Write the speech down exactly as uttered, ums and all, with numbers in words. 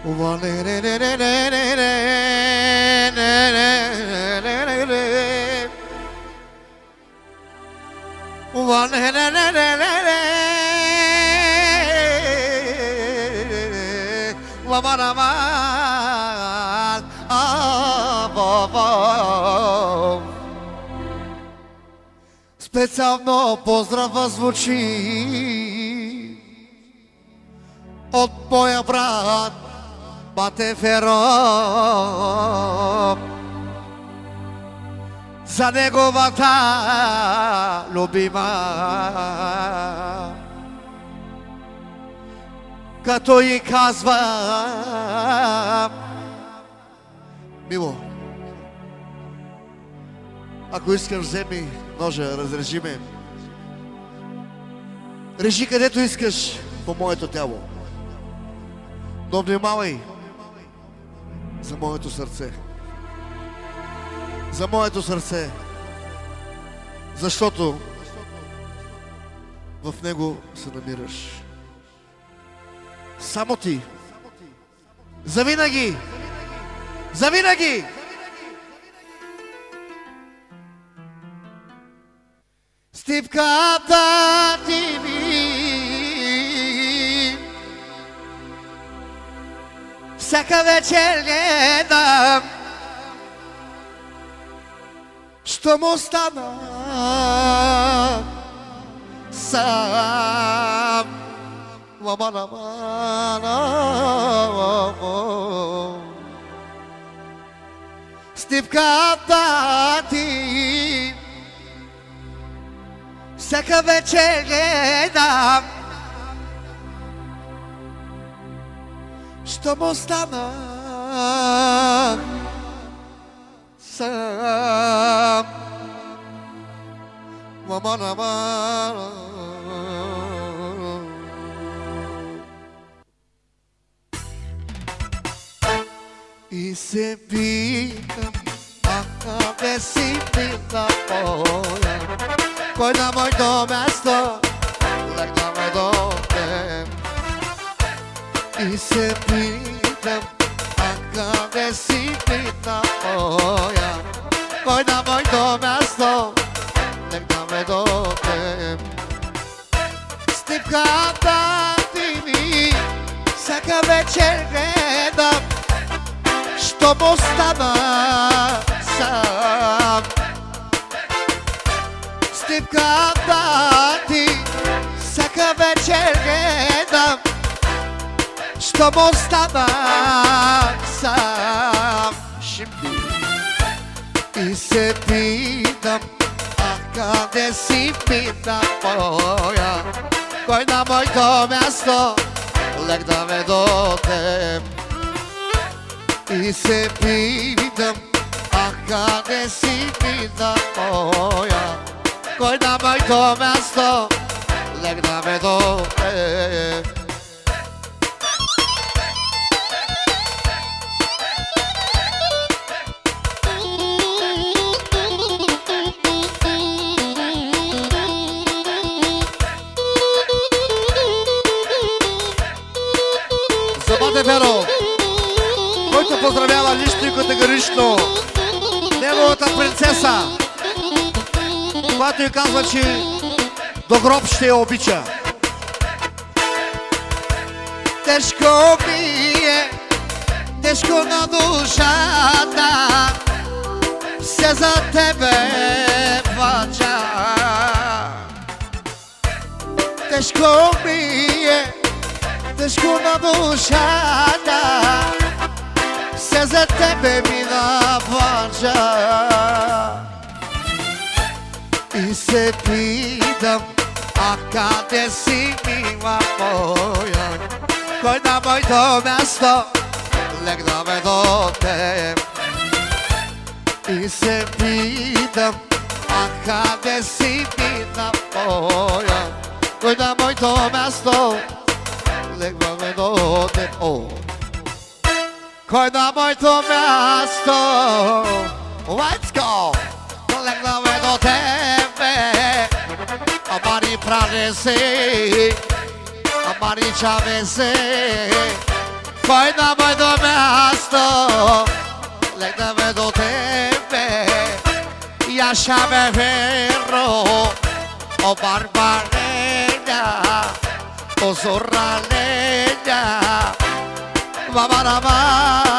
Специално поздрава звучи от моя брат Бате Феро за неговата любима, като и казва: Мило, ако искаш, вземи ножа, разрежи ме. Режи където искаш по моето тяло. Но внимавай за моето сърце. За моето сърце. Защото в него се намираш. Само ти. Завинаги. Завинаги. Стивката ти ми всяка вечер гледам, що му стана сам. Стивката ти всяка вечер гледам, що му стана сам. И се питам, а къде си пита моя, кой на моето място легнаме до теб. И се питам, а къде си пита моя, кой на моето място легнаме до теб. Стивката ти ми всяка вечер гледам, що му стана сам. Стивката ти всяка вечер гледам, що му стана сам. И се питам, а къде си пита моя, кой на моето място легнаме до теб. И се питам, а къде си пита моя, кой на моето място легнаме до теб. За Бате Феро, който поздравява лично и категорично неговата принцеса, която й казва, че до гроб ще я обича. Тежко ми е, тежко на душата, все за тебе плача. Тежко ми е, тежко на душата, все за тебе ми наплача. И се питам, а къде си, мила моя, кой на моето място легнаме до теб. И се питам, а къде си, мила моя, кой на моето място легнаме до теб. Кой на моето място, let's go, легнаме до тебе. Амари прави се, амари чаве се, Poi da mai domeasto, lei deve do tempe, Iascia me ferro, o barbarella, o sorralella, va va va va.